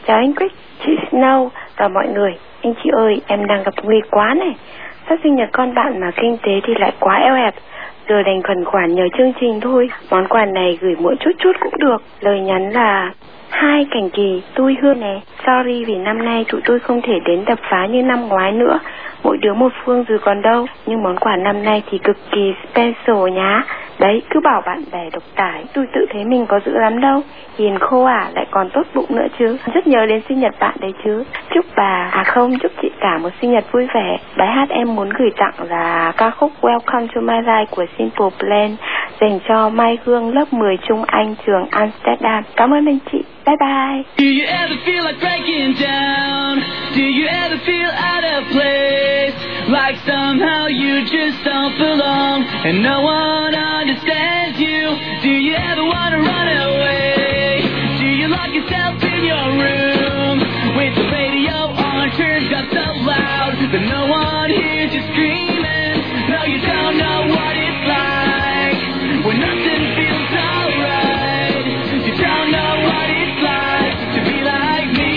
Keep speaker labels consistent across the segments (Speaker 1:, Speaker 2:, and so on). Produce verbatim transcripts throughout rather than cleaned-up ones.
Speaker 1: Chào anh Quick, chị Snow và mọi người. Anh chị ơi, em đang gặp nguy quá này. Sắp sinh nhật con bạn mà kinh tế thì lại quá eo hẹp. Giờ đành khẩn khoản nhờ chương trình thôi. Món quà này gửi muộn chút chút cũng được. Lời nhắn là: Hai Cảnh Kỳ, tôi Hương nè. Sorry vì năm nay tụi tôi không thể đến đập phá như năm ngoái nữa. Mỗi đứa một phương rồi còn đâu. Nhưng món quà năm nay thì cực kỳ special nhá. Đấy, cứ bảo bạn bè độc tải. Tôi tự thấy mình có dữ lắm đâu. Hiền khô à, lại còn tốt bụng nữa chứ. Rất nhớ đến sinh nhật bạn đấy chứ. Chúc bà, à không, chúc chị cả một sinh nhật vui vẻ. Bài hát em muốn gửi tặng là ca khúc Welcome to My Life của Simple Plan, dành cho Mai Hương lớp mười Trung Anh trường Amsterdam. Cảm ơn anh chị. Bye bye.
Speaker 2: Do you ever feel like breaking down? Do you ever feel out of place? Like somehow you just don't belong and no one understands you? Do you ever want to run away? Do you lock yourself in your room with the radio on turned up so loud that no one hears you screaming? No, you don't know what it's like when nothing feels alright. You don't know what it's like to be like me,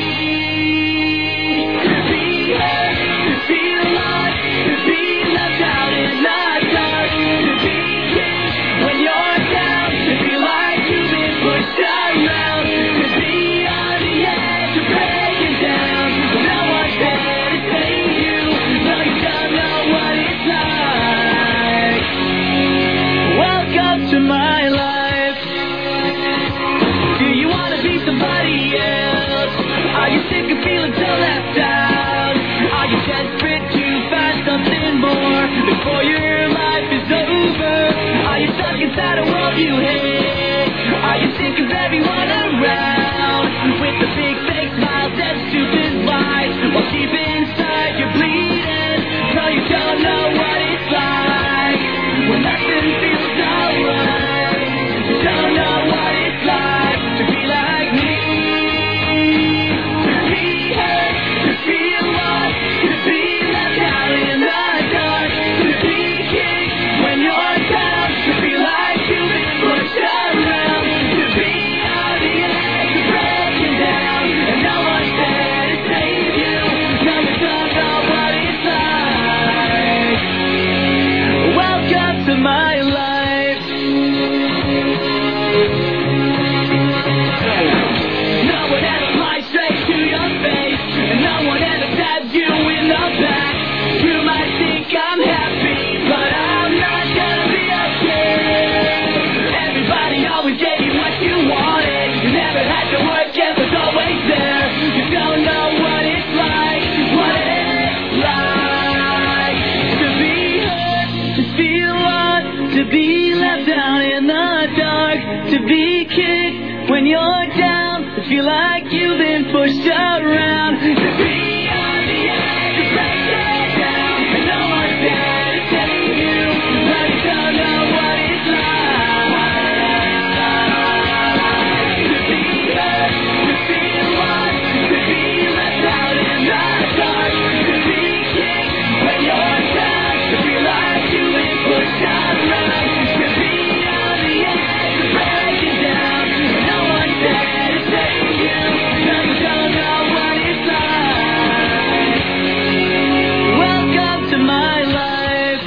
Speaker 2: to be hurt, to feel lost, to be left out in the dark, to be king when you're down, to feel like you've been pushed around, to be on the edge of breaking down, but no one's there to save you. No, you don't know what it's like. Welcome to my life. Do you want to be somebody else? Are you sick of feeling so left out? Are you desperate to find something more before your life is over? Are you stuck inside a world you hate? Are you sick of everyone around with the big fake smiles and stupid lies while deep inside you're bleeding? No, you don't know what it's like when nothing feels alright. You don't know what it's like to be like me, to be hurt, to feel lost, to be left out in the dark, to be king when you're down, to feel like you've been pushed around, to be on the edge of breaking down, and no one's there to save you. No, you don't know what it's like. Welcome to my life. No one ever lies straight to your face, and no one ever stabs you in the back. You might think I'm happy, but I'm not gonna be okay. Everybody always gave you what you wanted. You never had to work, it was always there. You don't know what it's like, what it's like to be hurt, to feel lost, to be left out in the dark, to be kicked when you're down, to feel like you've been pushed around, to be on the edge of breaking down, and no one's there to save you. No, you don't know what it's like to be hurt, to feel lost, to be left out in the dark, to be kicked when you're down, to feel like you've been pushed around, to be on the edge of breaking down, and no one's there to save you. No, you don't know what it's like. Welcome to my life.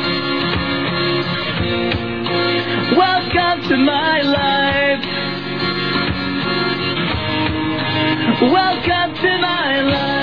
Speaker 2: Welcome to my life. Welcome to my life.